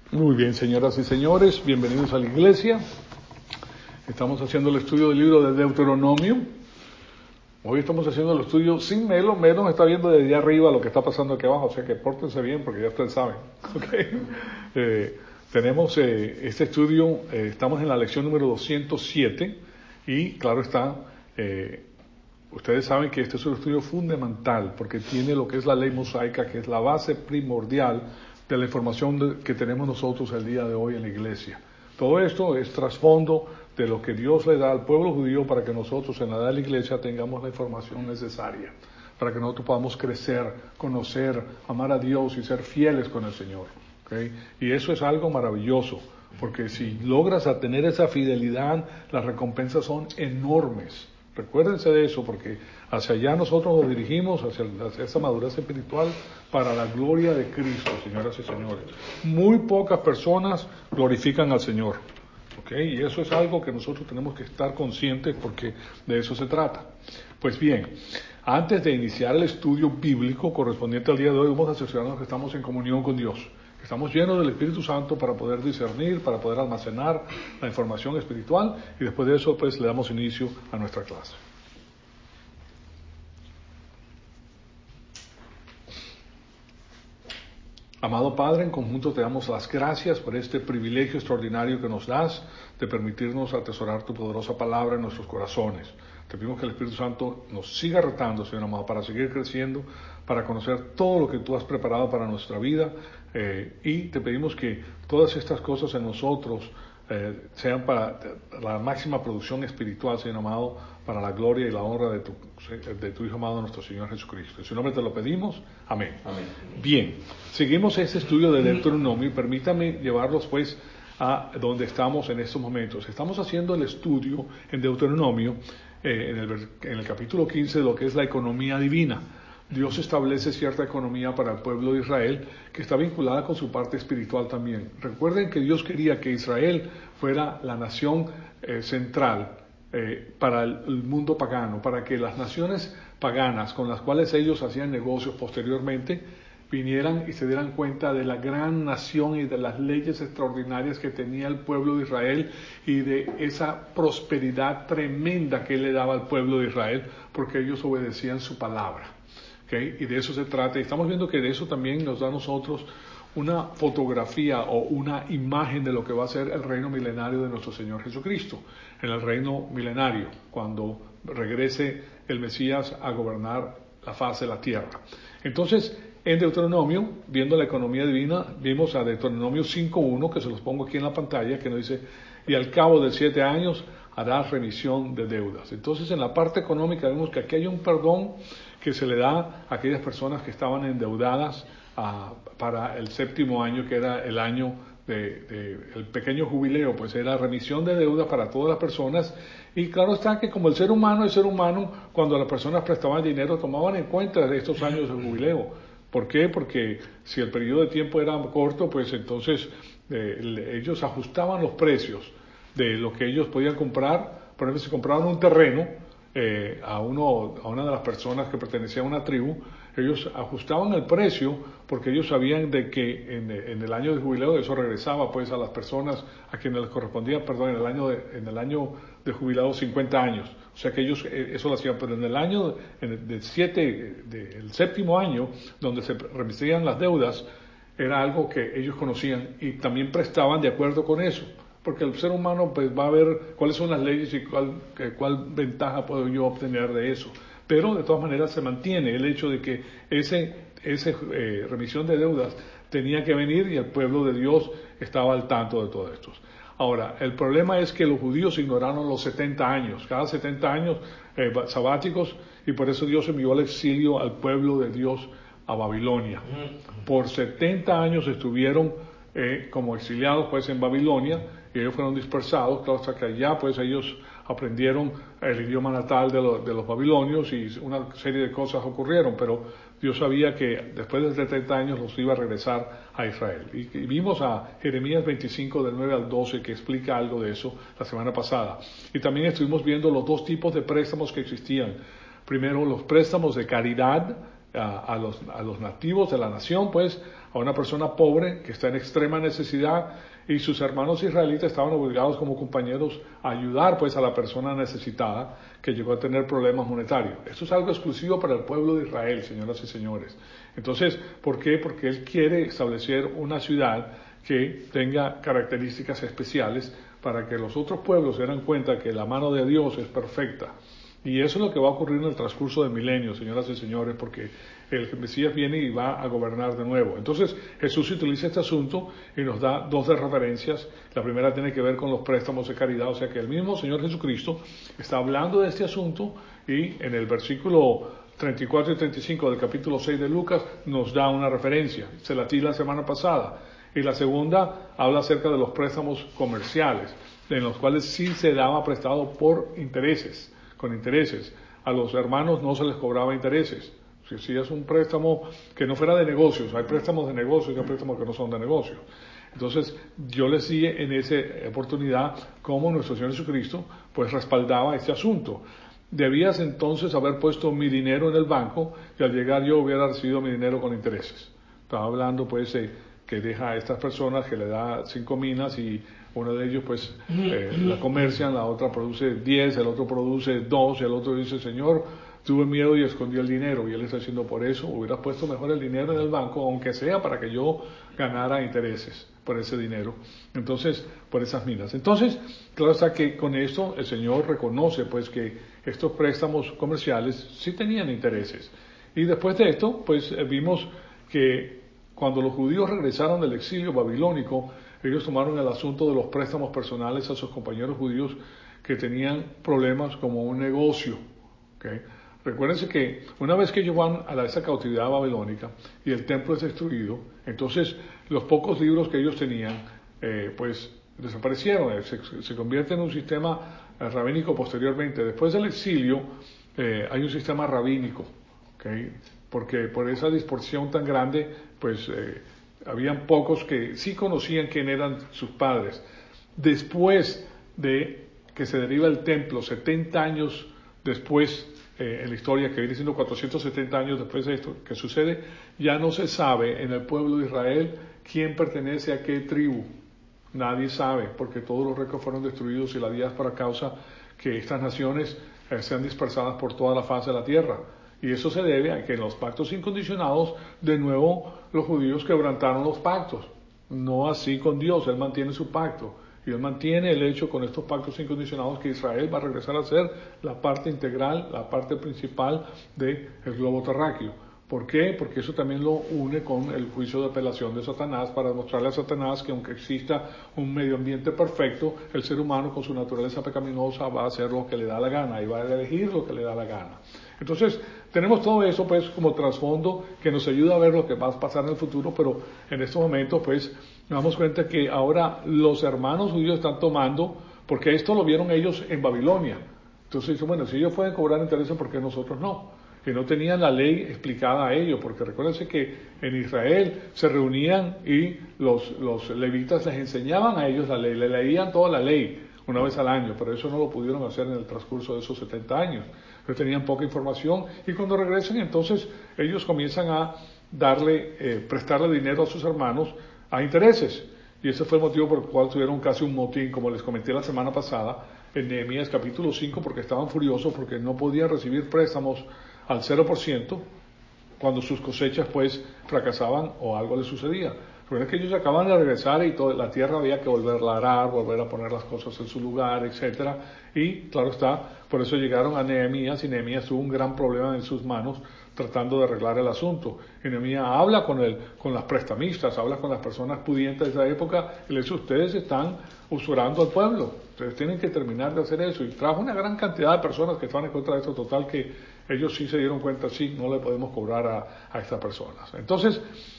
Muy bien, señoras y señores, bienvenidos a la iglesia. Estamos haciendo el estudio del libro de Deuteronomio. Hoy estamos haciendo el estudio sin Melo. Melo me está viendo desde allá arriba lo que está pasando aquí abajo, o sea que pórtense bien porque ya ustedes saben. ¿Okay? Tenemos este estudio, estamos en la lección número 207 y claro está, ustedes saben que este es un estudio fundamental porque tiene lo que es la ley mosaica, que es la base primordial de la información que tenemos nosotros el día de hoy en la iglesia. Todo esto es trasfondo de lo que Dios le da al pueblo judío para que nosotros en la edad de la iglesia tengamos la información necesaria, para que nosotros podamos crecer, conocer, amar a Dios y ser fieles con el Señor. ¿Okay? Y eso es algo maravilloso, porque si logras tener esa fidelidad, las recompensas son enormes. Recuérdense de eso, porque hacia allá nosotros nos dirigimos, hacia esa madurez espiritual para la gloria de Cristo, señoras y señores. Muy pocas personas glorifican al Señor, ¿okay? Y eso es algo que nosotros tenemos que estar conscientes porque de eso se trata. Pues bien, antes de iniciar el estudio bíblico correspondiente al día de hoy, vamos a asegurarnos que estamos en comunión con Dios. Estamos llenos del Espíritu Santo para poder discernir, para poder almacenar la información espiritual y después de eso pues le damos inicio a nuestra clase. Amado Padre, en conjunto te damos las gracias por este privilegio extraordinario que nos das de permitirnos atesorar tu poderosa palabra en nuestros corazones. Te pedimos que el Espíritu Santo nos siga retando, Señor amado, para seguir creciendo, para conocer todo lo que tú has preparado para nuestra vida y te pedimos que todas estas cosas en nosotros sean para la máxima producción espiritual, Señor amado, para la gloria y la honra de tu Hijo amado, nuestro Señor Jesucristo. En su nombre te lo pedimos. Amén. Amén. Bien, seguimos este estudio de Deuteronomio y permítame llevarlos pues a donde estamos en estos momentos. Estamos haciendo el estudio en Deuteronomio, en el capítulo 15 de lo que es la economía divina. Dios establece cierta economía para el pueblo de Israel que está vinculada con su parte espiritual también. Recuerden que Dios quería que Israel fuera la nación central para el mundo pagano, para que las naciones paganas con las cuales ellos hacían negocios posteriormente vinieran y se dieran cuenta de la gran nación y de las leyes extraordinarias que tenía el pueblo de Israel y de esa prosperidad tremenda que Él le daba al pueblo de Israel porque ellos obedecían su palabra. ¿Okay? Y de eso se trata. Y estamos viendo que de eso también nos da a nosotros una fotografía o una imagen de lo que va a ser el reino milenario de nuestro Señor Jesucristo. En el reino milenario, cuando regrese el Mesías a gobernar la faz de la tierra. Entonces, en Deuteronomio, viendo la economía divina, vimos a Deuteronomio 5.1, que se los pongo aquí en la pantalla, que nos dice, y al cabo de 7 años harás remisión de deudas. Entonces, en la parte económica vemos que aquí hay un perdón que se le da a aquellas personas que estaban endeudadas para el 7º año, que era el año el pequeño jubileo, pues era remisión de deuda para todas las personas. Y claro está que como el ser humano, cuando las personas prestaban dinero, tomaban en cuenta estos años de jubileo. ¿Por qué? Porque si el periodo de tiempo era corto, pues entonces ellos ajustaban los precios de lo que ellos podían comprar. Por ejemplo, si compraban un terreno a una de las personas que pertenecía a una tribu, ellos ajustaban el precio porque ellos sabían de que en el año de jubileo eso regresaba pues a las personas a quienes les correspondía, en el año de jubilado 50 años. O sea que ellos eso lo hacían, pero en el año el 7º año, donde se remisían las deudas, era algo que ellos conocían y también prestaban de acuerdo con eso. Porque el ser humano pues va a ver cuáles son las leyes y cuál ventaja puedo yo obtener de eso. Pero de todas maneras se mantiene el hecho de que esa remisión de deudas tenía que venir y el pueblo de Dios estaba al tanto de todo esto. Ahora, el problema es que los judíos ignoraron los 70 años, cada 70 años sabáticos, y por eso Dios envió al exilio al pueblo de Dios a Babilonia. Por 70 años estuvieron como exiliados pues en Babilonia, y ellos fueron dispersados, claro, hasta que allá pues ellos aprendieron el idioma natal de los babilonios y una serie de cosas ocurrieron, pero Dios sabía que después de 70 años los iba a regresar a Israel. Y vimos a Jeremías 25 del 9 al 12 que explica algo de eso la semana pasada. Y también estuvimos viendo los dos tipos de préstamos que existían. Primero, los préstamos de caridad, a los nativos de la nación, pues a una persona pobre que está en extrema necesidad, y sus hermanos israelitas estaban obligados como compañeros a ayudar pues a la persona necesitada que llegó a tener problemas monetarios. Esto es algo exclusivo para el pueblo de Israel, señoras y señores. Entonces, ¿por qué? Porque Él quiere establecer una ciudad que tenga características especiales para que los otros pueblos se den cuenta que la mano de Dios es perfecta. Y eso es lo que va a ocurrir en el transcurso del milenio, señoras y señores, porque el Mesías viene y va a gobernar de nuevo. Entonces Jesús utiliza este asunto y nos da dos de referencias. La primera tiene que ver con los préstamos de caridad, o sea que el mismo Señor Jesucristo está hablando de este asunto, y en el versículo 34 y 35 del capítulo 6 de Lucas nos da una referencia. Se la di la semana pasada. Y la segunda habla acerca de los préstamos comerciales, en los cuales sí se daba prestado por intereses, con intereses. A los hermanos no se les cobraba intereses. Si es un préstamo que no fuera de negocios, hay préstamos de negocios y hay préstamos que no son de negocios. Entonces, yo les di en esa oportunidad cómo nuestro Señor Jesucristo pues respaldaba este asunto. Debías entonces haber puesto mi dinero en el banco y al llegar yo hubiera recibido mi dinero con intereses. Estaba hablando pues que deja a estas personas que le da 5 minas y uno de ellos pues la comercian, la otra produce 10, el otro produce 2, y el otro dice, Señor, tuve miedo y escondí el dinero. Y él está diciendo, por eso hubieras puesto mejor el dinero en el banco, aunque sea para que yo ganara intereses por ese dinero. Entonces, por esas minas. Entonces, claro está que con esto el Señor reconoce pues que estos préstamos comerciales sí tenían intereses. Y después de esto, pues vimos que cuando los judíos regresaron del exilio babilónico, ellos tomaron el asunto de los préstamos personales a sus compañeros judíos que tenían problemas como un negocio. ¿Okay? Recuérdense que una vez que ellos van a esa cautividad babilónica y el templo es destruido, entonces los pocos libros que ellos tenían, pues desaparecieron, se convierte en un sistema rabínico posteriormente. Después del exilio hay un sistema rabínico, ¿okay? Porque por esa dispersión tan grande, pues habían pocos que sí conocían quién eran sus padres. Después de que se deriva el templo, 70 años después, en la historia, que viene siendo 470 años después de esto, que sucede, ya no se sabe en el pueblo de Israel quién pertenece a qué tribu. Nadie sabe, porque todos los récords fueron destruidos y la diáspora causa que estas naciones sean dispersadas por toda la faz de la tierra. Y eso se debe a que en los pactos incondicionados, de nuevo, los judíos quebrantaron los pactos. No así con Dios, Él mantiene su pacto. Y Él mantiene el hecho con estos pactos incondicionados que Israel va a regresar a ser la parte integral, la parte principal del globo terráqueo. ¿Por qué? Porque eso también lo une con el juicio de apelación de Satanás, para demostrarle a Satanás que aunque exista un medio ambiente perfecto, el ser humano con su naturaleza pecaminosa va a hacer lo que le da la gana y va a elegir lo que le da la gana. Entonces, tenemos todo eso pues como trasfondo que nos ayuda a ver lo que va a pasar en el futuro, pero en este momento pues nos damos cuenta que ahora los hermanos judíos están tomando, porque esto lo vieron ellos en Babilonia. Entonces dicen, bueno, si ellos pueden cobrar intereses, ¿por qué nosotros no? Que no tenían la ley explicada a ellos, porque recuérdense que en Israel se reunían y los levitas les enseñaban a ellos la ley, le leían toda la ley una vez al año, pero eso no lo pudieron hacer en el transcurso de esos 70 años. Ellos tenían poca información y cuando regresan entonces ellos comienzan a prestarle dinero a sus hermanos a intereses. Y ese fue el motivo por el cual tuvieron casi un motín, como les comenté la semana pasada, en Nehemías capítulo 5, porque estaban furiosos porque no podían recibir préstamos al 0% cuando sus cosechas pues fracasaban o algo les sucedía. Recuerden que ellos acaban de regresar y la tierra había que volverla a arar, volver a poner las cosas en su lugar, etcétera. Y claro está, por eso llegaron a Nehemías y Nehemías tuvo un gran problema en sus manos tratando de arreglar el asunto. Y Nehemías habla con las prestamistas, habla con las personas pudientes de esa época y le dice, ustedes están usurando al pueblo, ustedes tienen que terminar de hacer eso. Y trajo una gran cantidad de personas que estaban en contra de esto, total que ellos sí se dieron cuenta, sí, no le podemos cobrar a estas personas. Entonces,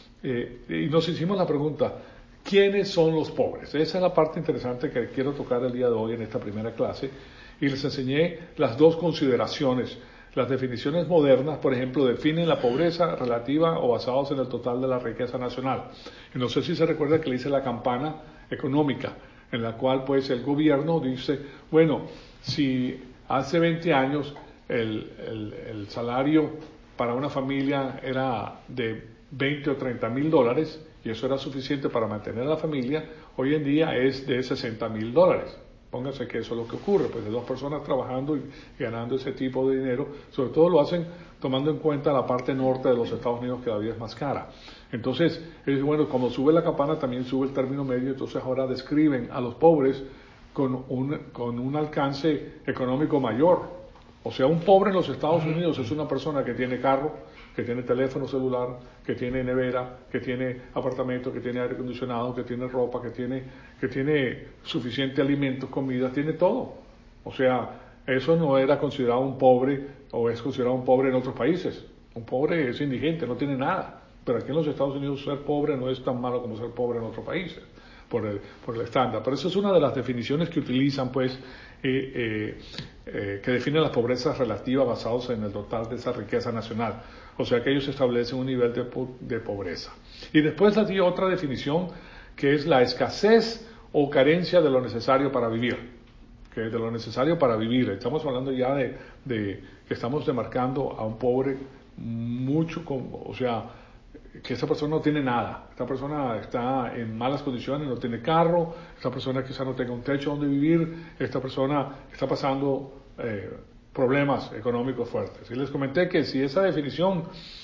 y nos hicimos la pregunta, ¿quiénes son los pobres? Esa es la parte interesante que quiero tocar el día de hoy en esta primera clase, y les enseñé las dos consideraciones. Las definiciones modernas, por ejemplo, definen la pobreza relativa o basados en el total de la riqueza nacional. Y no sé si se recuerda que le hice la campana económica, en la cual pues el gobierno dice, bueno, si hace 20 años el salario para una familia era de 20 o 30 mil dólares, y eso era suficiente para mantener a la familia, hoy en día es de 60 mil dólares. Pónganse que eso es lo que ocurre, pues de dos personas trabajando y ganando ese tipo de dinero, sobre todo lo hacen tomando en cuenta la parte norte de los Estados Unidos, que la vida es más cara. Entonces, bueno, cuando sube la campana también sube el término medio, entonces ahora describen a los pobres con un alcance económico mayor. O sea, un pobre en los Estados Unidos es una persona que tiene carro, que tiene teléfono celular, que tiene nevera, que tiene apartamento, que tiene aire acondicionado, que tiene ropa, que tiene suficiente alimento, comida, tiene todo. O sea, eso no era considerado un pobre o es considerado un pobre en otros países. Un pobre es indigente, no tiene nada. Pero aquí en los Estados Unidos ser pobre no es tan malo como ser pobre en otros países, por el estándar. Pero eso es una de las definiciones que utilizan, pues, que definen las pobrezas relativas basados en el total de esa riqueza nacional. O sea que ellos establecen un nivel de pobreza. Y después hay otra definición que es la escasez o carencia de lo necesario para vivir. Que de lo necesario para vivir. Estamos hablando ya de que estamos demarcando a un pobre mucho, o sea, que esa persona no tiene nada, esta persona está en malas condiciones, no tiene carro, esta persona quizá no tenga un techo donde vivir, esta persona está pasando problemas económicos fuertes. Y les comenté que si esa definición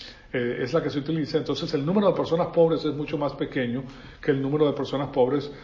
es la que se utiliza, entonces el número de personas pobres es mucho más pequeño que el número de personas pobres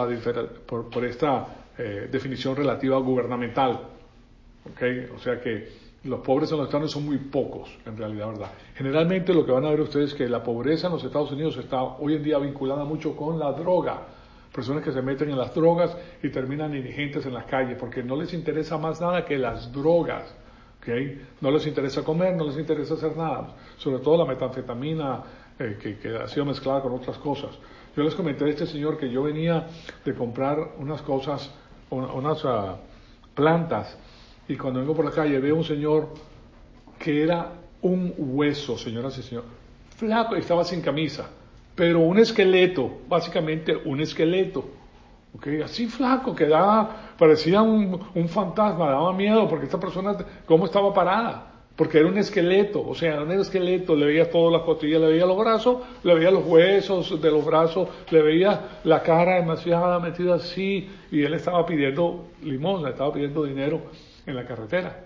por esta definición relativa gubernamental. ¿Okay? O sea que los pobres en los Estados Unidos son muy pocos, en realidad, ¿verdad? Generalmente lo que van a ver ustedes es que la pobreza en los Estados Unidos está hoy en día vinculada mucho con la droga. Personas que se meten en las drogas y terminan indigentes en las calles porque no les interesa más nada que las drogas. ¿Okay? No les interesa comer, no les interesa hacer nada. Sobre todo la metanfetamina que ha sido mezclada con otras cosas. Yo les comenté a este señor que yo venía de comprar unas cosas, unas plantas, y cuando vengo por la calle veo un señor que era un hueso, señoras y señores, flaco, y estaba sin camisa, pero un esqueleto, básicamente un esqueleto, ¿okay? Así flaco, que parecía un fantasma, daba miedo, porque esta persona, ¿cómo estaba parada? Porque era un esqueleto, o sea, era un esqueleto, le veía todas las costillas, le veía los brazos, le veía los huesos de los brazos, le veía la cara demasiado metida así, y él estaba pidiendo limosna, estaba pidiendo dinero en la carretera,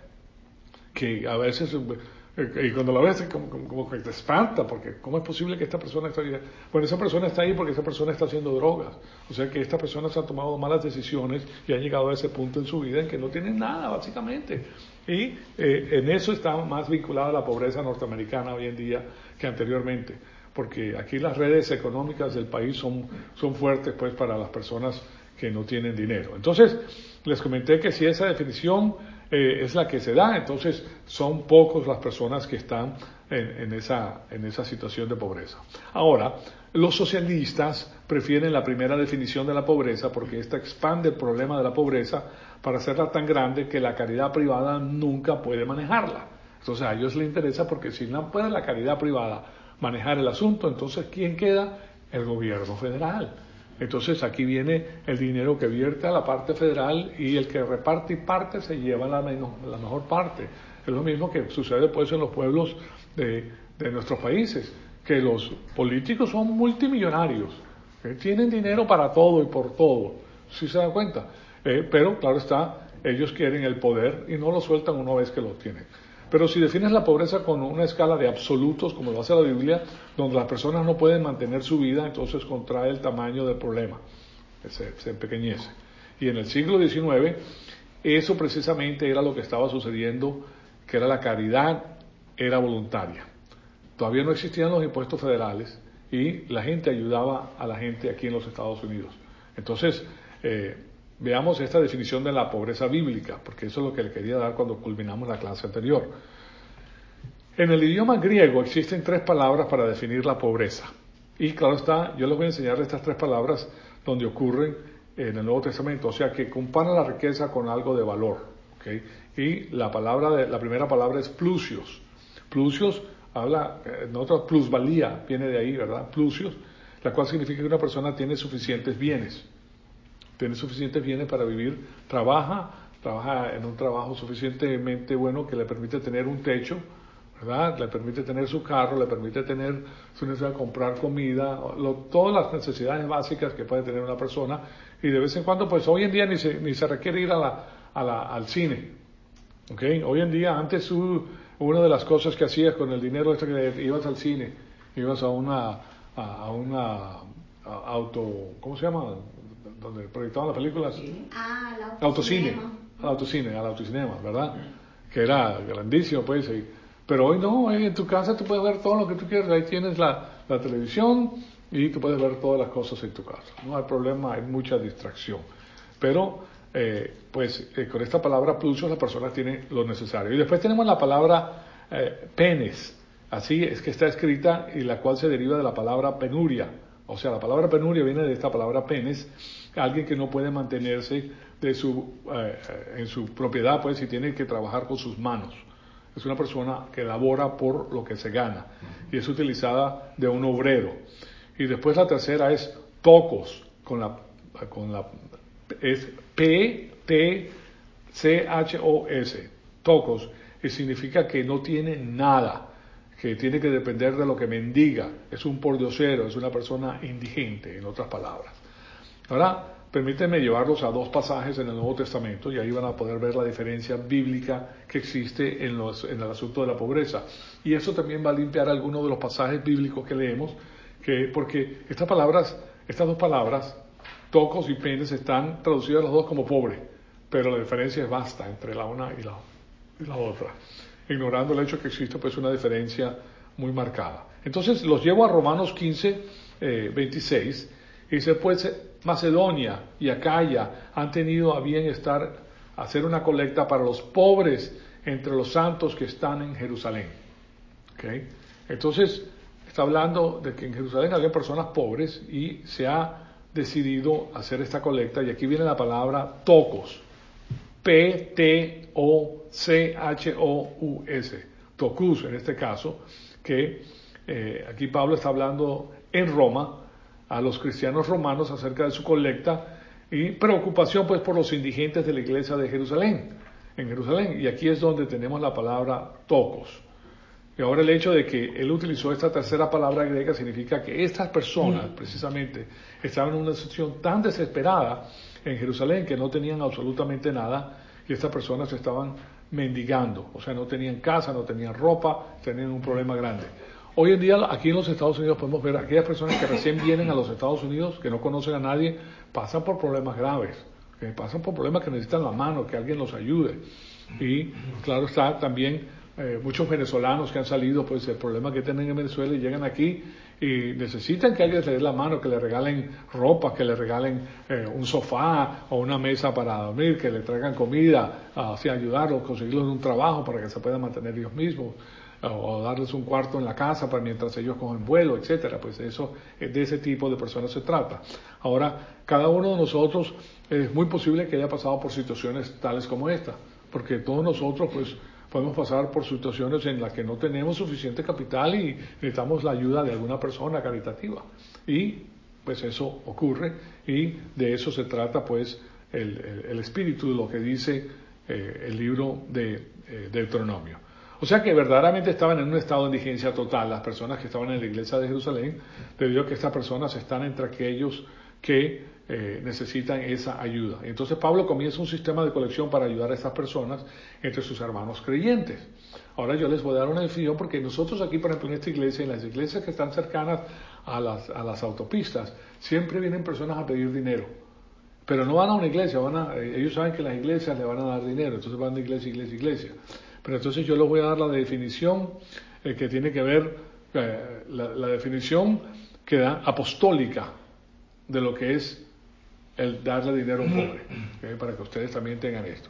que a veces, y cuando la ves como que te espanta, porque ¿cómo es posible que esta persona esté ahí? Bueno, esa persona está ahí porque esa persona está haciendo drogas, o sea que esta persona se ha tomado malas decisiones y ha llegado a ese punto en su vida en que no tiene nada, básicamente, y en eso está más vinculada la pobreza norteamericana hoy en día que anteriormente, porque aquí las redes económicas del país son fuertes, pues, para las personas que no tienen dinero. Entonces, les comenté que si esa definición es la que se da, entonces son pocos las personas que están en esa situación de pobreza. Ahora, los socialistas prefieren la primera definición de la pobreza porque esta expande el problema de la pobreza para hacerla tan grande que la caridad privada nunca puede manejarla. Entonces a ellos les interesa porque si no puede la caridad privada manejar el asunto, entonces ¿quién queda? El gobierno federal. Entonces aquí viene el dinero que vierte a la parte federal y el que reparte y parte se lleva la mejor parte. Es lo mismo que sucede pues en los pueblos de nuestros países, que los políticos son multimillonarios, tienen dinero para todo y por todo, ¿sí se dan cuenta? Pero claro está, ellos quieren el poder y no lo sueltan una vez que lo tienen. Pero si defines la pobreza con una escala de absolutos, como lo hace la Biblia, donde las personas no pueden mantener su vida, entonces contrae el tamaño del problema, se empequeñece. Y en el siglo XIX, eso precisamente era lo que estaba sucediendo, que era la caridad, era voluntaria. Todavía no existían los impuestos federales y la gente ayudaba a la gente aquí en los Estados Unidos. Entonces, veamos esta definición de la pobreza bíblica, porque eso es lo que le quería dar cuando culminamos la clase anterior. En el idioma griego existen 3 palabras para definir la pobreza. Y claro está, yo les voy a enseñar estas 3 palabras donde ocurren en el Nuevo Testamento. O sea, que comparan la riqueza con algo de valor. ¿Okay? Y la primera palabra es plusios. Plusios habla, otra plusvalía viene de ahí, ¿verdad? Plusios, la cual significa que una persona tiene suficientes bienes. Tiene suficientes bienes para vivir, trabaja en un trabajo suficientemente bueno que le permite tener un techo, ¿verdad? Le permite tener su carro, le permite tener su necesidad de comprar comida, todas las necesidades básicas que puede tener una persona, y de vez en cuando, pues hoy en día ni se requiere ir al cine, ¿ok? Hoy en día, antes una de las cosas que hacías con el dinero que ibas al cine, ibas a una ¿cómo se llama? Donde proyectaban las películas. Al autocine. Al autocinema, ¿verdad? Que era grandísimo, pues. Pero hoy no, en tu casa tú puedes ver todo lo que tú quieras. Ahí tienes la televisión y tú puedes ver todas las cosas en tu casa. No hay problema, hay mucha distracción. Pero, con esta palabra plusios la persona tiene lo necesario. Y después tenemos la palabra penes. Así es que está escrita y la cual se deriva de la palabra penuria. O sea, la palabra penuria viene de esta palabra penes, alguien que no puede mantenerse en su propiedad, pues, y tiene que trabajar con sus manos. Es una persona que labora por lo que se gana y es utilizada de un obrero. Y después la tercera es tocos, es P-T-C-H-O-S, tocos, y significa que no tiene nada, que tiene que depender de lo que mendiga, es un pordiosero, es una persona indigente, en otras palabras. Ahora, permítanme llevarlos a dos pasajes en el Nuevo Testamento y ahí van a poder ver la diferencia bíblica que existe en el asunto de la pobreza. Y eso también va a limpiar algunos de los pasajes bíblicos que leemos, porque estas dos palabras, tocos y penes, están traducidas los dos como pobre, pero la diferencia es vasta entre la una y la otra, ignorando el hecho que existe pues una diferencia muy marcada. Entonces los llevo a Romanos 15, 26, y dice, pues Macedonia y Acaya han tenido a bien hacer una colecta para los pobres entre los santos que están en Jerusalén. ¿Okay? Entonces está hablando de que en Jerusalén había personas pobres y se ha decidido hacer esta colecta, y aquí viene la palabra tocos, P-T-O-C-H-O-U-S, tocus en este caso, que aquí Pablo está hablando en Roma a los cristianos romanos acerca de su colecta y preocupación pues por los indigentes de la iglesia de Jerusalén, en Jerusalén, y aquí es donde tenemos la palabra tocos. Y ahora el hecho de que él utilizó esta tercera palabra griega significa que estas personas precisamente estaban en una situación tan desesperada en Jerusalén que no tenían absolutamente nada, y estas personas estaban mendigando, o sea, no tenían casa, no tenían ropa, tenían un problema grande. Hoy en día aquí en los Estados Unidos podemos ver a aquellas personas que recién vienen a los Estados Unidos, que no conocen a nadie, pasan por problemas graves, que pasan por problemas que necesitan la mano, que alguien los ayude. Y claro está también muchos venezolanos que han salido, pues el problema que tienen en Venezuela, y llegan aquí y necesitan que alguien les dé la mano, que le regalen ropa, que le regalen un sofá o una mesa para dormir, que le traigan comida, así ayudarlos, conseguirlos un trabajo para que se puedan mantener ellos mismos, o darles un cuarto en la casa para mientras ellos cogen vuelo, etcétera. Pues eso, de ese tipo de personas se trata. Ahora, cada uno de nosotros es muy posible que haya pasado por situaciones tales como esta, porque todos nosotros pues podemos pasar por situaciones en las que no tenemos suficiente capital y necesitamos la ayuda de alguna persona caritativa, y pues eso ocurre, y de eso se trata pues el espíritu de lo que dice el libro de Deuteronomio. O sea que verdaderamente estaban en un estado de indigencia total las personas que estaban en la iglesia de Jerusalén, debido a que estas personas están entre aquellos que necesitan esa ayuda. Entonces Pablo comienza un sistema de colección para ayudar a estas personas entre sus hermanos creyentes. Ahora yo les voy a dar una definición, porque nosotros aquí, por ejemplo, en esta iglesia, en las iglesias que están cercanas a las autopistas, siempre vienen personas a pedir dinero. Pero no van a una iglesia, ellos saben que las iglesias le van a dar dinero, entonces van de iglesia, iglesia, iglesia. Pero entonces yo les voy a dar la definición que tiene que ver, la definición que da apostólica de lo que es el darle dinero a un pobre, ¿okay? Para que ustedes también tengan esto.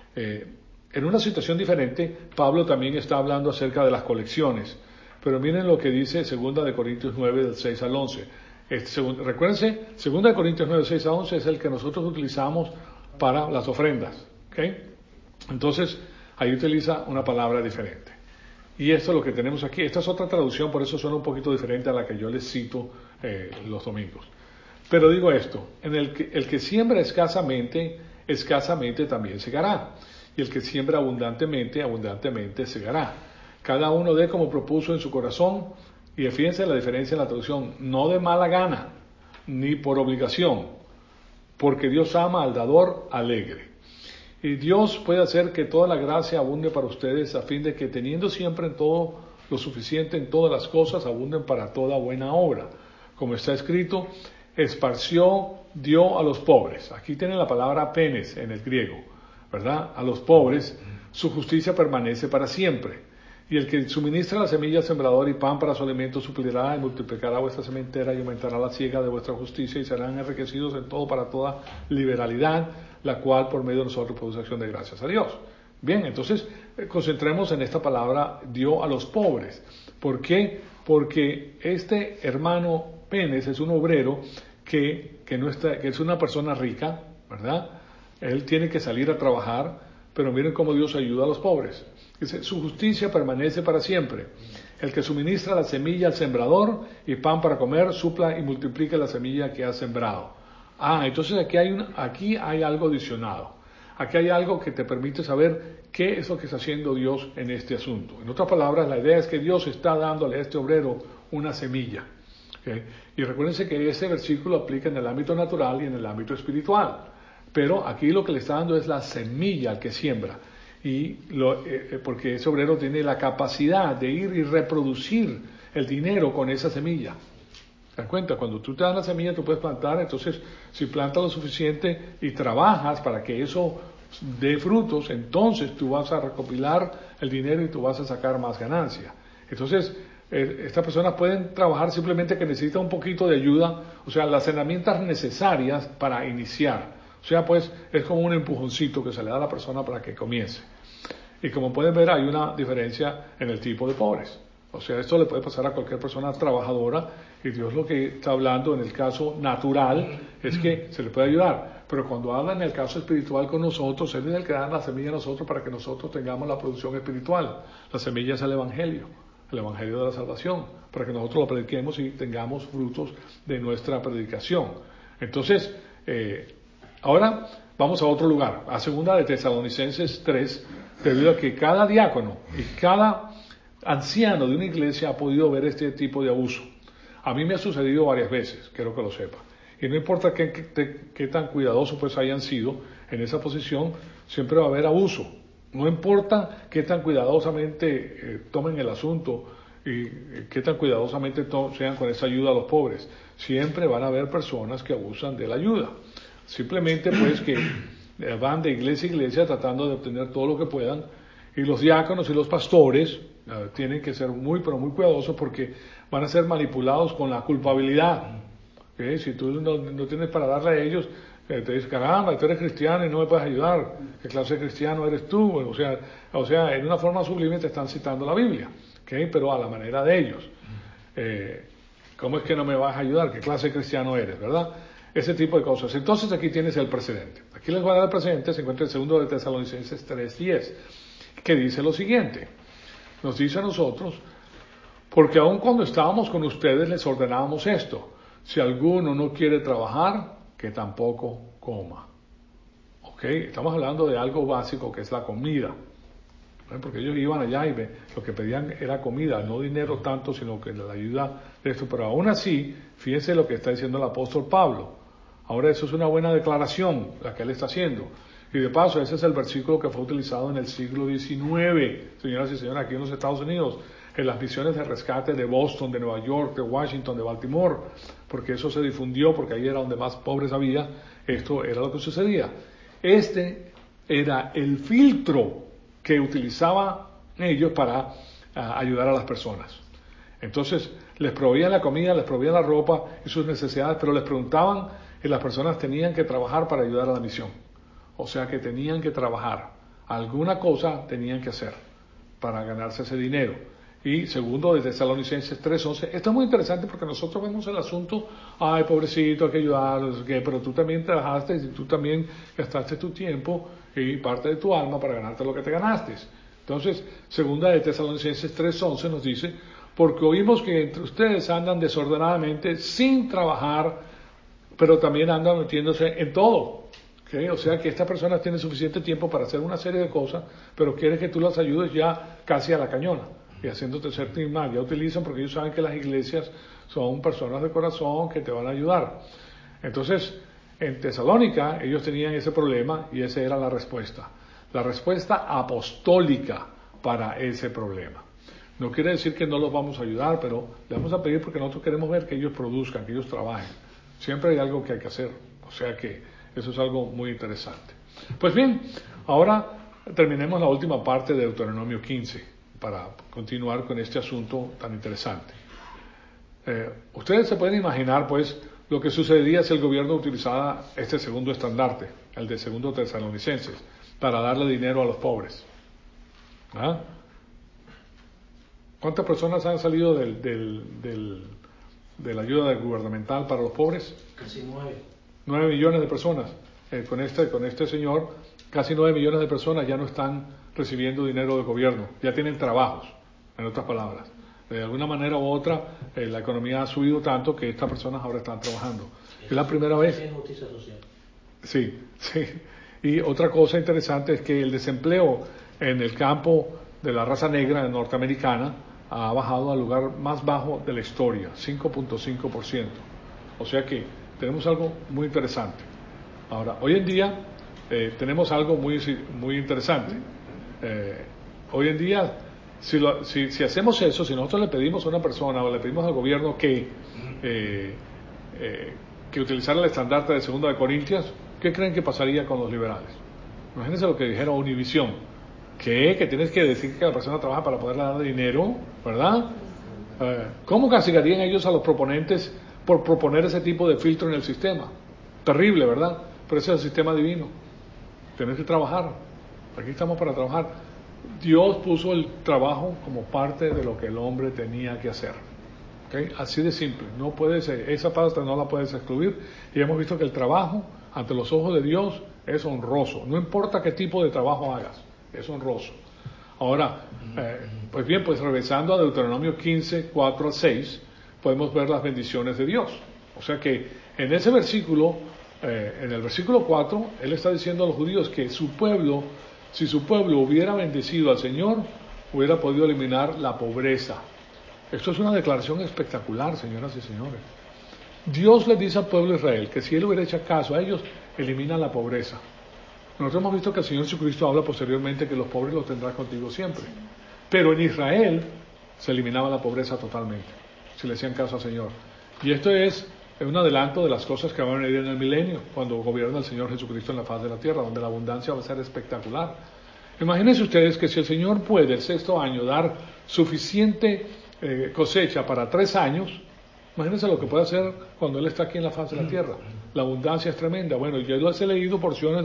En una situación diferente, Pablo también está hablando acerca de las colecciones, pero miren lo que dice 2 Corintios 9, del 6 al 11. Recuérdense, 2 Corintios 9, 6 a 11 es el que nosotros utilizamos para las ofrendas, ¿okay? Entonces, ahí utiliza una palabra diferente. Y esto es lo que tenemos aquí. Esta es otra traducción, por eso suena un poquito diferente a la que yo les cito los domingos. Pero digo esto, el que siembra escasamente, escasamente también segará. Y el que siembra abundantemente, abundantemente segará. Cada uno dé como propuso en su corazón, y fíjense la diferencia en la traducción, no de mala gana, ni por obligación, porque Dios ama al dador alegre. Y Dios puede hacer que toda la gracia abunde para ustedes, a fin de que teniendo siempre en todo lo suficiente en todas las cosas, abunden para toda buena obra. Como está escrito, esparció, dio a los pobres. Aquí tienen la palabra penes en el griego, ¿verdad? A los pobres, su justicia permanece para siempre. Y el que suministra la semilla al sembrador y pan para su alimento suplirá y multiplicará vuestra sementera y aumentará la siega de vuestra justicia y serán enriquecidos en todo para toda liberalidad, la cual por medio de nosotros produce acción de gracias a Dios. Bien, entonces concentremos en esta palabra dio a los pobres. ¿Por qué? Porque este hermano Penes es un obrero que es una persona rica, ¿verdad? Él tiene que salir a trabajar, pero miren cómo Dios ayuda a los pobres. Dice, su justicia permanece para siempre. El que suministra la semilla al sembrador y pan para comer, supla y multiplique la semilla que ha sembrado. Entonces aquí hay algo adicionado. Aquí hay algo que te permite saber qué es lo que está haciendo Dios en este asunto. En otras palabras, la idea es que Dios está dándole a este obrero una semilla. ¿Okay? Y recuérdense que ese versículo aplica en el ámbito natural y en el ámbito espiritual. Pero aquí lo que le está dando es la semilla al que siembra. Porque ese obrero tiene la capacidad de ir y reproducir el dinero con esa semilla. ¿Te das cuenta? Cuando tú te das la semilla, tú puedes plantar. Entonces, si plantas lo suficiente y trabajas para que eso dé frutos, entonces tú vas a recopilar el dinero y tú vas a sacar más ganancia. Entonces, estas personas pueden trabajar simplemente que necesitan un poquito de ayuda, o sea, las herramientas necesarias para iniciar. O sea, pues es como un empujoncito que se le da a la persona para que comience. Y como pueden ver, hay una diferencia en el tipo de pobres. O sea, esto le puede pasar a cualquier persona trabajadora, y Dios lo que está hablando en el caso natural es que se le puede ayudar. Pero cuando habla en el caso espiritual con nosotros, Él es el que da la semilla a nosotros para que nosotros tengamos la producción espiritual. La semilla es el Evangelio de la salvación, para que nosotros lo prediquemos y tengamos frutos de nuestra predicación. Entonces, ahora vamos a otro lugar, a 2 de Tesalonicenses 3, debido a que cada diácono y cada anciano de una iglesia ha podido ver este tipo de abuso. A mí me ha sucedido varias veces, quiero que lo sepa. Y no importa qué tan cuidadosos pues hayan sido en esa posición, siempre va a haber abuso. No importa qué tan cuidadosamente tomen el asunto y qué tan cuidadosamente sean con esa ayuda a los pobres. Siempre van a haber personas que abusan de la ayuda. Simplemente pues que van de iglesia a iglesia tratando de obtener todo lo que puedan, y los diáconos y los pastores tienen que ser muy cuidadosos, porque van a ser manipulados con la culpabilidad. ¿Okay? Si tú no tienes para darle a ellos, te dicen, caramba, tú eres cristiano y no me puedes ayudar, ¿qué clase de cristiano eres tú? O sea, en una forma sublime te están citando la Biblia, ¿okay? Pero a la manera de ellos. ¿Cómo es que no me vas a ayudar? ¿Qué clase de cristiano eres? ¿Verdad? Ese tipo de cosas. Entonces aquí tienes el precedente. Aquí les voy a dar el precedente, se encuentra en 2 de Tesalonicenses 3:10, que dice lo siguiente. Nos dice a nosotros, porque aun cuando estábamos con ustedes les ordenábamos esto: si alguno no quiere trabajar, que tampoco coma. ¿Ok? Estamos hablando de algo básico que es la comida. Porque ellos iban allá y lo que pedían era comida, no dinero tanto, sino que la ayuda de esto. Pero aún así, fíjense lo que está diciendo el apóstol Pablo. Ahora eso es una buena declaración, la que él está haciendo. Y de paso, ese es el versículo que fue utilizado en el siglo XIX, señoras y señores, aquí en los Estados Unidos, en las misiones de rescate de Boston, de Nueva York, de Washington, de Baltimore, porque eso se difundió, porque ahí era donde más pobres había. Esto era lo que sucedía. Este era el filtro que utilizaban ellos para ayudar a las personas. Entonces, les proveían la comida, les proveían la ropa y sus necesidades, pero les preguntaban, y las personas tenían que trabajar para ayudar a la misión. O sea que tenían que trabajar, alguna cosa tenían que hacer para ganarse ese dinero. Y 2 de Tesalonicenses 3:11, esto es muy interesante porque nosotros vemos el asunto, ay pobrecito, hay que ayudar, pero tú también trabajaste y tú también gastaste tu tiempo y parte de tu alma para ganarte lo que te ganaste. Entonces, 2 de Tesalonicenses 3:11 nos dice, porque oímos que entre ustedes andan desordenadamente sin trabajar, pero también andan metiéndose en todo. ¿Okay? O sea que estas personas tienen suficiente tiempo para hacer una serie de cosas, pero quieren que tú las ayudes ya casi a la cañona. y haciéndote sentir mal. Ya utilizan porque ellos saben que las iglesias son personas de corazón que te van a ayudar. Entonces, en Tesalónica ellos tenían ese problema y esa era la respuesta apostólica para ese problema. No quiere decir que no los vamos a ayudar, pero le vamos a pedir porque nosotros queremos ver que ellos produzcan, que ellos trabajen. Siempre hay algo que hay que hacer, o sea que eso es algo muy interesante. Pues bien, ahora terminemos la última parte de Deuteronomio 15 para continuar con este asunto tan interesante. Ustedes se pueden imaginar, pues, lo que sucedería si el gobierno utilizara este segundo estandarte, el de segundo Tesalonicenses, para darle dinero a los pobres. ¿Ah? ¿Cuántas personas han salido de la ayuda gubernamental para los pobres? Casi 9. 9 millones de personas. Con este señor, casi 9 millones de personas ya no están recibiendo dinero del gobierno, ya tienen trabajos, en otras palabras. De alguna manera u otra, la economía ha subido tanto que estas personas ahora están trabajando. Es la primera vez. Es justicia social. Sí, sí. Y otra cosa interesante es que el desempleo en el campo de la raza negra norteamericana ha bajado al lugar más bajo de la historia, 5.5%. O sea que tenemos algo muy interesante. Ahora, hoy en día tenemos algo muy interesante. Hoy en día, si hacemos eso, si nosotros le pedimos a una persona o le pedimos al gobierno que utilizara el estandarte de 2 de Corintios, ¿qué creen que pasaría con los liberales? Imagínense lo que dijera Univisión. ¿Qué? Que tienes que decir que la persona trabaja para poderle dar dinero, ¿verdad? ¿Cómo castigarían ellos a los proponentes por proponer ese tipo de filtro en el sistema? Terrible, ¿verdad? Pero ese es el sistema divino. Tienes que trabajar. Aquí estamos para trabajar. Dios puso el trabajo como parte de lo que el hombre tenía que hacer. ¿Okay? Así de simple. No puedes, esa parte no la puedes excluir. Y hemos visto que el trabajo ante los ojos de Dios es honroso. No importa qué tipo de trabajo hagas, es honroso. Ahora, pues bien, pues regresando a Deuteronomio 15, 4 al 6, podemos ver las bendiciones de Dios. O sea que en ese versículo, en el versículo 4, Él está diciendo a los judíos que su pueblo, si su pueblo hubiera bendecido al Señor, hubiera podido eliminar la pobreza. Esto es una declaración espectacular, señoras y señores. Dios les dice al pueblo de Israel que si Él hubiera hecho caso a ellos, elimina la pobreza. Nosotros hemos visto que el Señor Jesucristo habla posteriormente que los pobres los tendrás contigo siempre. Pero en Israel se eliminaba la pobreza totalmente, si le hacían caso al Señor. Y esto es un adelanto de las cosas que van a venir en el milenio, cuando gobierna el Señor Jesucristo en la faz de la tierra, donde la abundancia va a ser espectacular. Imagínense ustedes que si el Señor puede el 6º año dar suficiente cosecha para 3 años, imagínense lo que puede hacer cuando Él está aquí en la faz de la tierra. La abundancia es tremenda. Bueno, yo les he leído porciones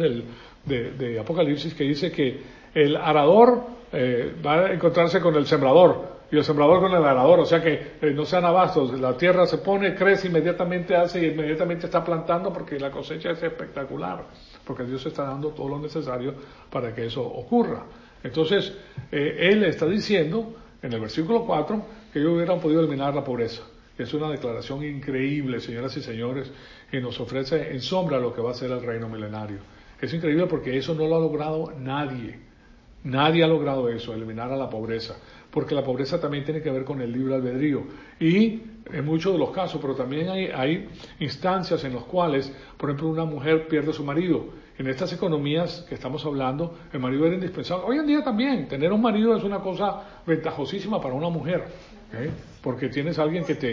de Apocalipsis que dice que el arador va a encontrarse con el sembrador y el sembrador con el arador, o sea que no sean abastos, la tierra se pone, crece, inmediatamente está plantando porque la cosecha es espectacular, porque Dios está dando todo lo necesario para que eso ocurra. Entonces, Él está diciendo en el versículo 4 que ellos hubieran podido eliminar la pobreza. Es una declaración increíble, señoras y señores, y nos ofrece en sombra lo que va a ser el reino milenario. Es increíble porque eso no lo ha logrado nadie. Nadie ha logrado eso, eliminar a la pobreza, porque la pobreza también tiene que ver con el libre albedrío. Y en muchos de los casos, pero también hay instancias en las cuales, por ejemplo, una mujer pierde a su marido. En estas economías que estamos hablando, el marido era indispensable. Hoy en día también, tener un marido es una cosa ventajosísima para una mujer. Porque tienes alguien que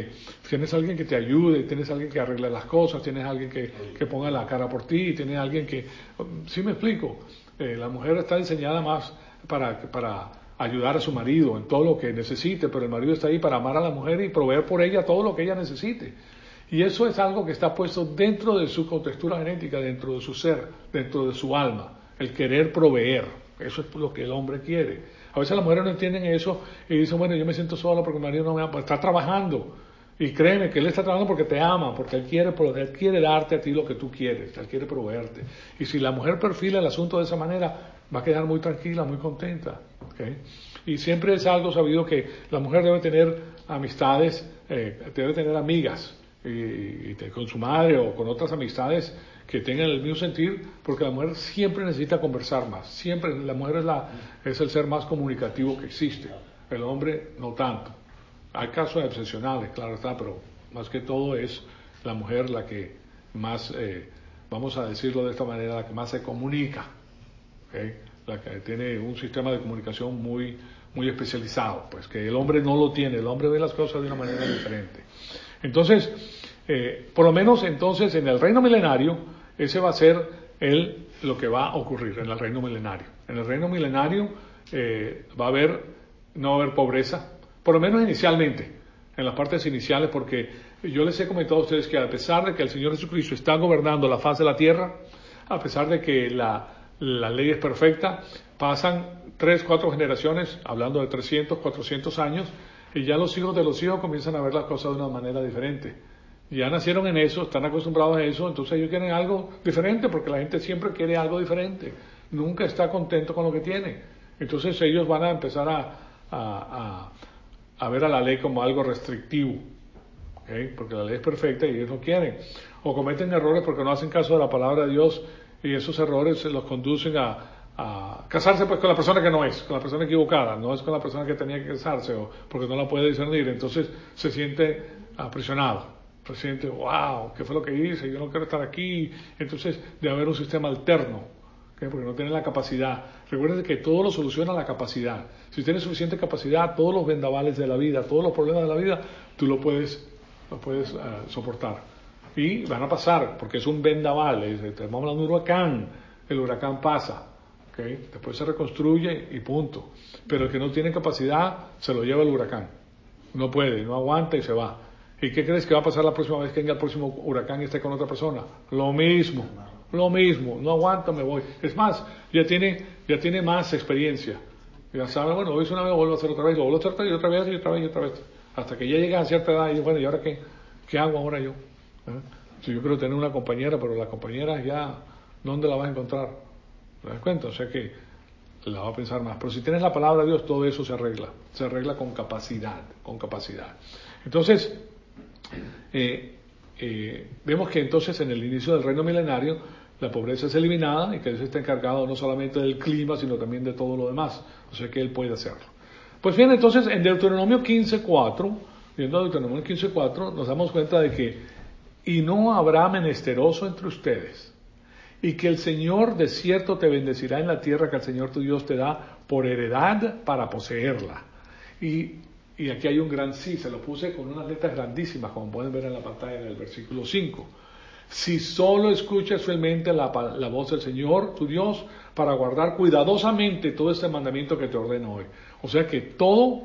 te ayude, tienes alguien que arregle las cosas, tienes alguien que ponga la cara por ti, tienes alguien que... ¿Sí me explico? La mujer está diseñada más para ayudar a su marido en todo lo que necesite, pero el marido está ahí para amar a la mujer y proveer por ella todo lo que ella necesite. Y eso es algo que está puesto dentro de su contextura genética, dentro de su ser, dentro de su alma, el querer proveer. Eso es lo que el hombre quiere. A veces las mujeres no entienden eso y dicen, bueno, yo me siento sola porque mi marido no me ama. Pues está trabajando. Y créeme que él está trabajando porque te ama, porque él quiere darte a ti lo que tú quieres, él quiere proveerte. Y si la mujer perfila el asunto de esa manera, va a quedar muy tranquila, muy contenta. ¿Okay? Y siempre es algo sabido que la mujer debe tener amistades, debe tener amigas, con su madre o con otras amistades que tengan el mismo sentir, porque la mujer siempre necesita conversar más. Siempre, la mujer es el ser más comunicativo que existe. el hombre no tanto. Hay casos excepcionales, claro está, pero más que todo es la mujer la que más, vamos a decirlo de esta manera, la que más se comunica, ¿okay? La que tiene un sistema de comunicación muy, muy especializado, pues que el hombre no lo tiene, el hombre ve las cosas de una manera diferente. Entonces, por lo menos entonces en el reino milenario, ese va a ser lo que va a ocurrir en el reino milenario. En el reino milenario no va a haber pobreza, por lo menos inicialmente, en las partes iniciales, porque yo les he comentado a ustedes que a pesar de que el Señor Jesucristo está gobernando la faz de la tierra, a pesar de que la ley es perfecta, pasan 3, 4 generaciones, hablando de 300, 400 años, y ya los hijos de los hijos comienzan a ver las cosas de una manera diferente. Ya nacieron en eso, están acostumbrados a eso, entonces ellos quieren algo diferente, porque la gente siempre quiere algo diferente, nunca está contento con lo que tiene. Entonces ellos van a empezar a ver a la ley como algo restrictivo, ¿okay? Porque la ley es perfecta y ellos no quieren. O cometen errores porque no hacen caso de la palabra de Dios, y esos errores los conducen a casarse pues con la persona que no es, con la persona equivocada, no es con la persona que tenía que casarse, o porque no la puede discernir. Entonces se siente aprisionado, se siente, wow, ¿qué fue lo que hice? Yo no quiero estar aquí. Entonces debe haber un sistema alterno, ¿okay? Porque no tienen la capacidad. Recuerden que todo lo soluciona la capacidad. Si tienes suficiente capacidad, todos los vendavales de la vida, todos los problemas de la vida, tú lo puedes soportar. Y van a pasar, porque es un vendaval, estamos hablando de un huracán, el huracán pasa, ¿okay? Después se reconstruye y punto. Pero el que no tiene capacidad, se lo lleva el huracán. No puede, no aguanta y se va. ¿Y qué crees que va a pasar la próxima vez que venga el próximo huracán y esté con otra persona? Lo mismo, no aguanta, me voy. Es más, ya tiene más experiencia. Ya sabe, bueno, lo hice una vez, lo vuelvo a hacer otra vez, lo vuelvo a hacer y otra vez, y otra vez, y otra vez. Hasta que ya llega a cierta edad y bueno, ¿y ahora qué hago ahora yo? Si yo quiero tener una compañera, pero la compañera ya, ¿dónde la vas a encontrar? ¿Te das cuenta? O sea que la va a pensar más. Pero si tienes la palabra de Dios, todo eso se arregla con capacidad. Entonces, vemos que entonces en el inicio del reino milenario, la pobreza es eliminada y que Dios está encargado no solamente del clima, sino también de todo lo demás. O sea que Él puede hacerlo. Pues bien, entonces en Deuteronomio 15:4, viendo Deuteronomio 15:4, nos damos cuenta de que y no habrá menesteroso entre ustedes, y que el Señor de cierto te bendecirá en la tierra que el Señor tu Dios te da por heredad para poseerla. Y aquí hay un gran sí, se lo puse con unas letras grandísimas, como pueden ver en la pantalla en el versículo 5. Si solo escuchas fielmente la voz del Señor tu Dios para guardar cuidadosamente todo este mandamiento que te ordeno hoy. O sea que todo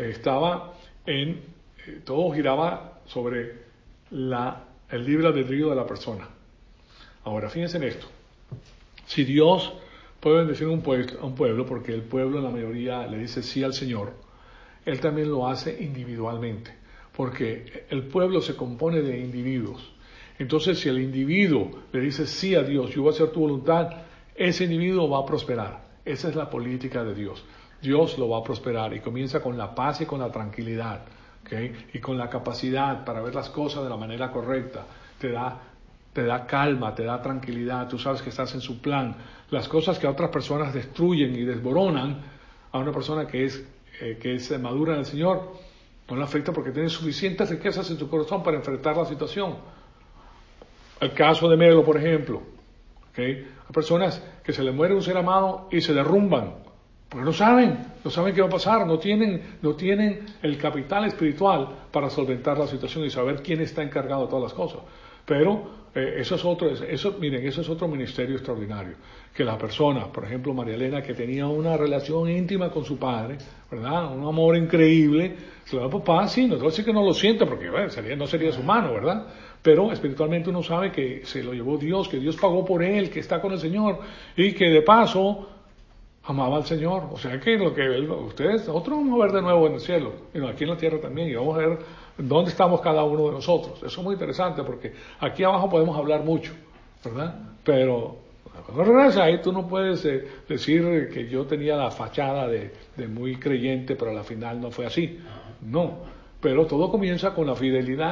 giraba sobre el libre albedrío de la persona. Ahora, fíjense en esto. Si Dios puede bendecir a un pueblo, porque el pueblo en la mayoría le dice sí al Señor, Él también lo hace individualmente, porque el pueblo se compone de individuos. Entonces, si el individuo le dice sí a Dios, yo voy a hacer tu voluntad, ese individuo va a prosperar. Esa es la política de Dios. Dios lo va a prosperar y comienza con la paz y con la tranquilidad. ¿Okay? Y con la capacidad para ver las cosas de la manera correcta, te da calma, te da tranquilidad, tú sabes que estás en su plan. Las cosas que a otras personas destruyen y desboronan, a una persona que es madura en el Señor, no le afecta porque tiene suficientes riquezas en su corazón para enfrentar la situación. El caso de Melo, por ejemplo, ¿okay? Hay personas que se les muere un ser amado y se derrumban. Porque no saben qué va a pasar, no tienen el capital espiritual para solventar la situación y saber quién está encargado de todas las cosas. Pero eso es otro ministerio extraordinario. Que la persona, por ejemplo, María Elena, que tenía una relación íntima con su padre, ¿verdad? Un amor increíble, se lo da por paz, sí, no sí que no lo siente, porque no sería su mano, ¿verdad? Pero espiritualmente uno sabe que se lo llevó Dios, que Dios pagó por él, que está con el Señor, y que de paso amaba al Señor. O sea que nosotros vamos a ver de nuevo en el cielo, y aquí en la tierra también, y vamos a ver dónde estamos cada uno de nosotros. Eso es muy interesante, porque aquí abajo podemos hablar mucho, ¿verdad? Pero cuando regresas ahí, tú no puedes decir que yo tenía la fachada de muy creyente, pero al final no fue así. No, pero todo comienza con la fidelidad.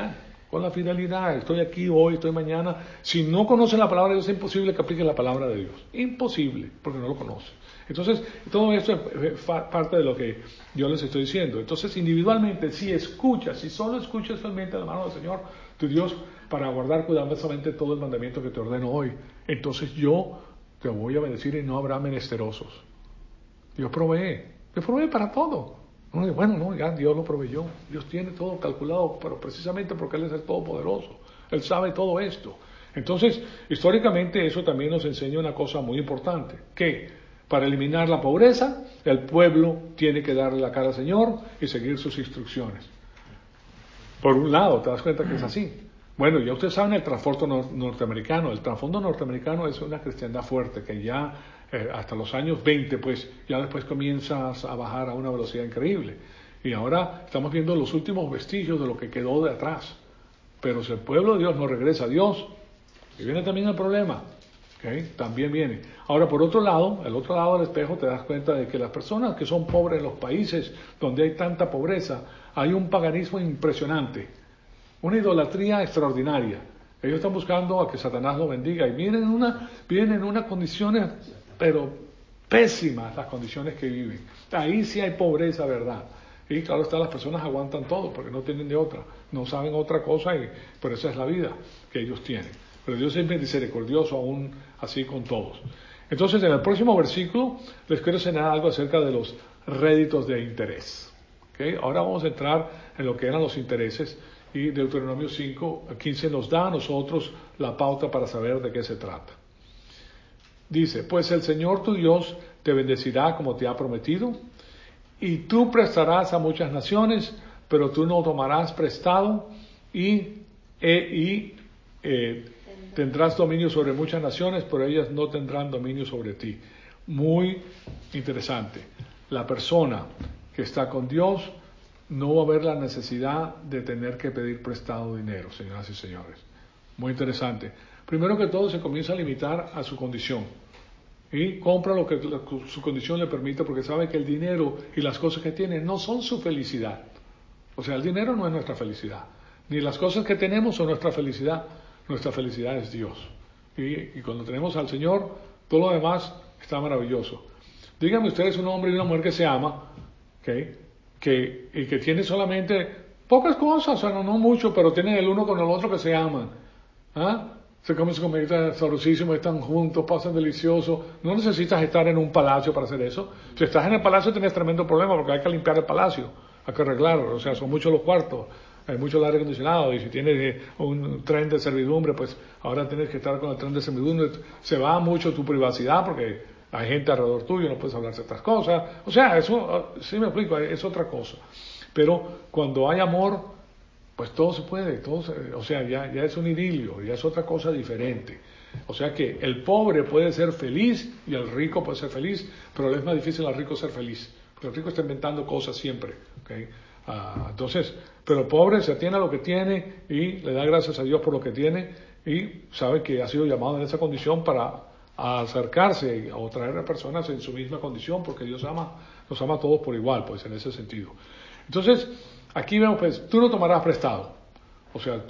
con la fidelidad. Estoy aquí hoy, estoy mañana. Si no conocen la palabra de Dios, es imposible que apliquen la palabra de Dios. Imposible, porque no lo conocen. Entonces, todo esto es parte de lo que yo les estoy diciendo. Entonces, individualmente, si solo escuchas realmente la mano del Señor, tu Dios, para guardar cuidadosamente todo el mandamiento que te ordeno hoy, entonces yo te voy a bendecir y no habrá menesterosos. Dios provee para todo. Uno dice, bueno, no, ya Dios lo proveyó. Dios tiene todo calculado, pero precisamente porque Él es el Todopoderoso. Él sabe todo esto. Entonces, históricamente eso también nos enseña una cosa muy importante, que para eliminar la pobreza, el pueblo tiene que darle la cara al Señor y seguir sus instrucciones. Por un lado, te das cuenta que es así. Bueno, ya ustedes saben el trasfondo norteamericano. El trasfondo norteamericano es una cristiandad fuerte que ya hasta los años 20, pues ya después comienzas a bajar a una velocidad increíble. Y ahora estamos viendo los últimos vestigios de lo que quedó de atrás. Pero si el pueblo de Dios no regresa a Dios, y viene también el problema. ¿Okay? También viene. Ahora, por otro lado, el otro lado del espejo, te das cuenta de que las personas que son pobres en los países donde hay tanta pobreza, hay un paganismo impresionante, una idolatría extraordinaria. Ellos están buscando a que Satanás lo bendiga y vienen en unas condiciones, pero pésimas las condiciones que viven. Ahí sí hay pobreza, ¿verdad? Y claro está, las personas aguantan todo porque no tienen de otra, no saben otra cosa, pero esa es la vida que ellos tienen. Pero Dios es misericordioso aún así con todos. Entonces, en el próximo versículo les quiero enseñar algo acerca de los réditos de interés. ¿Okay? Ahora vamos a entrar en lo que eran los intereses, y Deuteronomio 5:15 nos da a nosotros la pauta para saber de qué se trata. Dice, pues el Señor tu Dios te bendecirá como te ha prometido, y tú prestarás a muchas naciones, pero tú no tomarás prestado, y tendrás dominio sobre muchas naciones, pero ellas no tendrán dominio sobre ti. Muy interesante. La persona que está con Dios no va a haber la necesidad de tener que pedir prestado dinero, señoras y señores. Muy interesante. Primero que todo, se comienza a limitar a su condición. Y compra lo que su condición le permite, porque sabe que el dinero y las cosas que tiene no son su felicidad. O sea, el dinero no es nuestra felicidad. Ni las cosas que tenemos son nuestra felicidad. Nuestra felicidad es Dios. Y cuando tenemos al Señor, todo lo demás está maravilloso. Díganme ustedes un hombre y una mujer que se ama, ¿okay? Y que tiene solamente pocas cosas, o sea, no mucho, pero tienen el uno con el otro que se aman. ¿Ah? Se comen su comida sabrosísimo, están juntos, pasan delicioso. No necesitas estar en un palacio para hacer eso. Si estás en el palacio tienes tremendo problema porque hay que limpiar el palacio, hay que arreglarlo, o sea, son muchos los cuartos, hay mucho el aire acondicionado, y si tienes un tren de servidumbre, pues ahora tienes que estar con el tren de servidumbre. Se va mucho tu privacidad porque hay gente alrededor tuyo, no puedes hablar de estas cosas. O sea, eso, sí me explico, es otra cosa. Pero cuando hay amor, pues todo se puede, o sea, ya es un idilio, ya es otra cosa diferente. O sea que el pobre puede ser feliz y el rico puede ser feliz, pero es más difícil al rico ser feliz, porque el rico está inventando cosas siempre. ¿Okay? Entonces, pero el pobre se atiene a lo que tiene y le da gracias a Dios por lo que tiene y sabe que ha sido llamado en esa condición para acercarse o traer a personas en su misma condición, porque Dios nos ama a todos por igual, pues en ese sentido. Entonces, aquí vemos, pues, tú no tomarás prestado. O sea,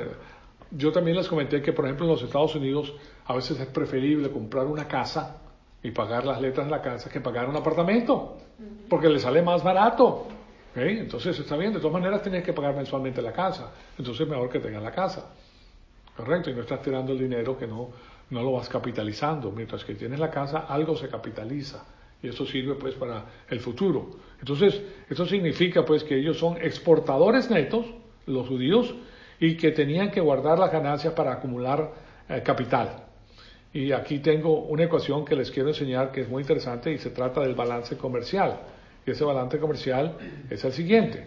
yo también les comenté que, por ejemplo, en los Estados Unidos a veces es preferible comprar una casa y pagar las letras de la casa que pagar un apartamento, porque le sale más barato. ¿Okay? Entonces, está bien, de todas maneras tienes que pagar mensualmente la casa. Entonces, mejor que tengas la casa. Correcto, y no estás tirando el dinero que no lo vas capitalizando. Mientras que tienes la casa, algo se capitaliza. Y eso sirve pues para el futuro. Entonces, esto significa pues que ellos son exportadores netos, los judíos, y que tenían que guardar las ganancias para acumular capital. Y aquí tengo una ecuación que les quiero enseñar que es muy interesante y se trata del balance comercial. Y ese balance comercial es el siguiente.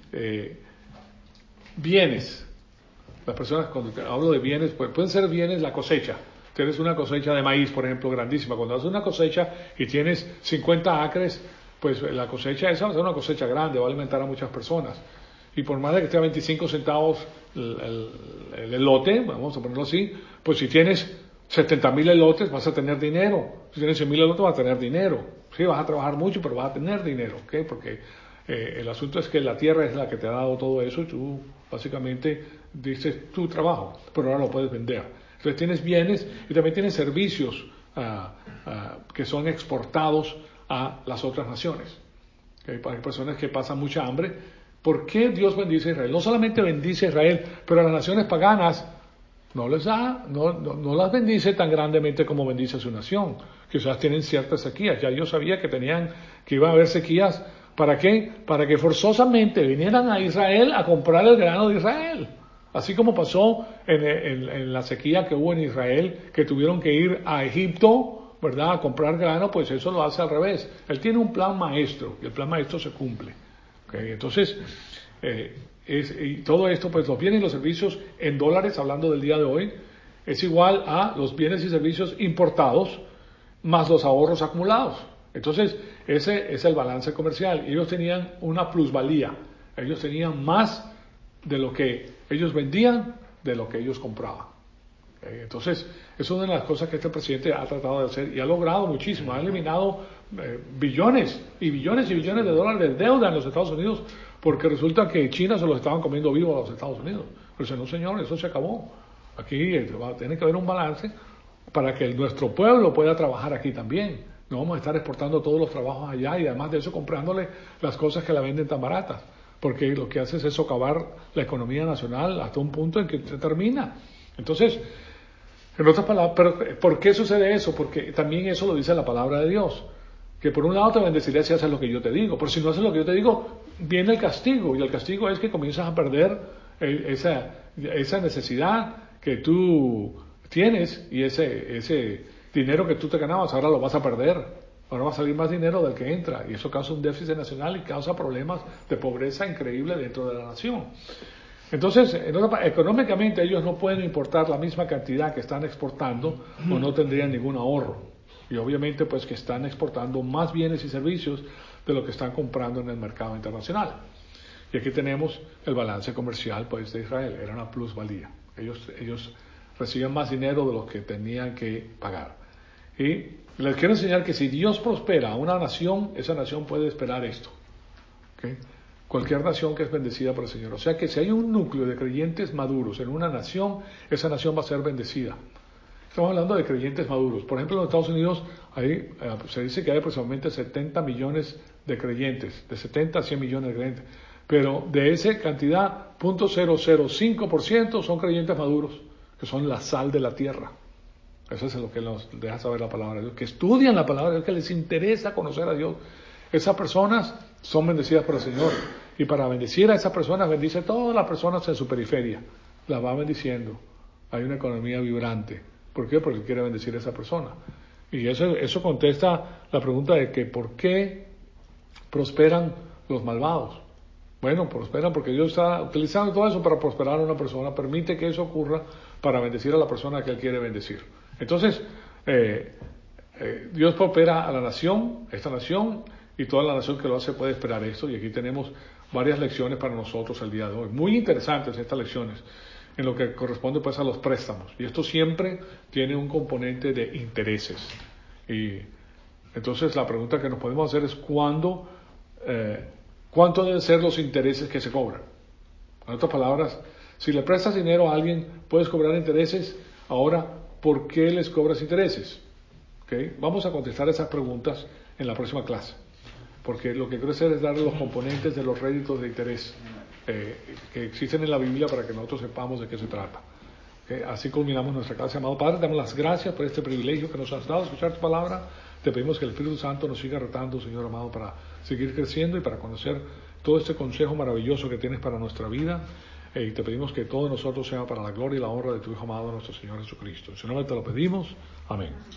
Bienes. Las personas, cuando hablo de bienes, pues pueden ser bienes la cosecha. Tienes una cosecha de maíz, por ejemplo, grandísima. Cuando haces una cosecha y tienes 50 acres, pues la cosecha esa va a ser una cosecha grande, va a alimentar a muchas personas. Y por más de que esté a 25 centavos el elote, vamos a ponerlo así, pues si tienes 70,000 elotes vas a tener dinero. Si tienes 100,000 elotes vas a tener dinero. Sí, vas a trabajar mucho, pero vas a tener dinero. ¿Okay? Porque el asunto es que la tierra es la que te ha dado todo eso y tú Básicamente dices tu trabajo, pero ahora lo puedes vender. Entonces tienes bienes y también tienes servicios que son exportados a las otras naciones. Hay personas que pasan mucha hambre. ¿Por qué Dios bendice a Israel? No solamente bendice a Israel, pero a las naciones paganas no les da, no las bendice tan grandemente como bendice a su nación. Quizás tienen ciertas sequías. Ya yo sabía que iba a haber sequías. ¿Para qué? Para que forzosamente vinieran a Israel a comprar el grano de Israel. Así como pasó en la sequía que hubo en Israel, que tuvieron que ir a Egipto, ¿verdad?, a comprar grano, pues eso lo hace al revés. Él tiene un plan maestro y el plan maestro se cumple. ¿Okay? Entonces, y todo esto, pues los bienes y los servicios en dólares, hablando del día de hoy, es igual a los bienes y servicios importados más los ahorros acumulados. Entonces, ese es el balance comercial. Ellos tenían una plusvalía. Ellos tenían más de lo que ellos vendían, de lo que ellos compraban. Entonces, es una de las cosas que este presidente ha tratado de hacer y ha logrado muchísimo. Ha eliminado billones y billones y billones de dólares de deuda en los Estados Unidos, porque resulta que China se los estaban comiendo vivos a los Estados Unidos. Pero no, señor, eso se acabó. Aquí tiene que haber un balance para que nuestro pueblo pueda trabajar aquí también. No vamos a estar exportando todos los trabajos allá y además de eso comprándole las cosas que la venden tan baratas, porque lo que hace es socavar la economía nacional hasta un punto en que se termina. Entonces, en otras palabras, ¿pero por qué sucede eso? Porque también eso lo dice la palabra de Dios, que por un lado te bendeciré si haces lo que yo te digo, pero si no haces lo que yo te digo, viene el castigo, y el castigo es que comienzas a perder esa necesidad que tú tienes y ese dinero que tú te ganabas, ahora lo vas a perder. Ahora va a salir más dinero del que entra, y eso causa un déficit nacional y causa problemas de pobreza increíble dentro de la nación. Entonces, económicamente ellos no pueden importar la misma cantidad que están exportando o no tendrían ningún ahorro. Y obviamente pues que están exportando más bienes y servicios de lo que están comprando en el mercado internacional. Y aquí tenemos el balance comercial pues de Israel, era una plusvalía. Ellos recibían más dinero de lo que tenían que pagar. Y les quiero enseñar que si Dios prospera a una nación, esa nación puede esperar esto. ¿Okay? Cualquier nación que es bendecida por el Señor. O sea que si hay un núcleo de creyentes maduros en una nación, esa nación va a ser bendecida. Estamos hablando de creyentes maduros. Por ejemplo, en los Estados Unidos se dice que hay aproximadamente 70 millones de creyentes, de 70 a 100 millones de creyentes. Pero de esa cantidad, 0.005% son creyentes maduros, que son la sal de la tierra. Eso es lo que nos deja saber la palabra de Dios, que estudian la palabra de Dios, que les interesa conocer a Dios. Esas personas son bendecidas por el Señor. Y para bendecir a esas personas, bendice a todas las personas en su periferia. Las va bendiciendo. Hay una economía vibrante. ¿Por qué? Porque quiere bendecir a esa persona. Y eso contesta la pregunta de que ¿por qué prosperan los malvados? Bueno, prosperan porque Dios está utilizando todo eso para prosperar a una persona. Permite que eso ocurra para bendecir a la persona que Él quiere bendecir. Entonces, Dios prospera a la nación, esta nación, y toda la nación que lo hace puede esperar esto. Y aquí tenemos varias lecciones para nosotros el día de hoy. Muy interesantes estas lecciones en lo que corresponde pues a los préstamos. Y esto siempre tiene un componente de intereses. Y entonces la pregunta que nos podemos hacer es ¿cuánto deben ser los intereses que se cobran? En otras palabras, si le prestas dinero a alguien, puedes cobrar intereses. Ahora, ¿por qué les cobras intereses? ¿Okay? Vamos a contestar esas preguntas en la próxima clase, porque lo que quiero hacer es darle los componentes de los réditos de interés que existen en la Biblia para que nosotros sepamos de qué se trata. ¿Okay? Así culminamos nuestra clase. Amado Padre, te damos las gracias por este privilegio que nos has dado de escuchar tu palabra. Te pedimos que el Espíritu Santo nos siga retando, Señor amado, para seguir creciendo y para conocer todo este consejo maravilloso que tienes para nuestra vida. Y te pedimos que todo nosotros sea para la gloria y la honra de tu Hijo amado, nuestro Señor Jesucristo. En su nombre te lo pedimos. Amén.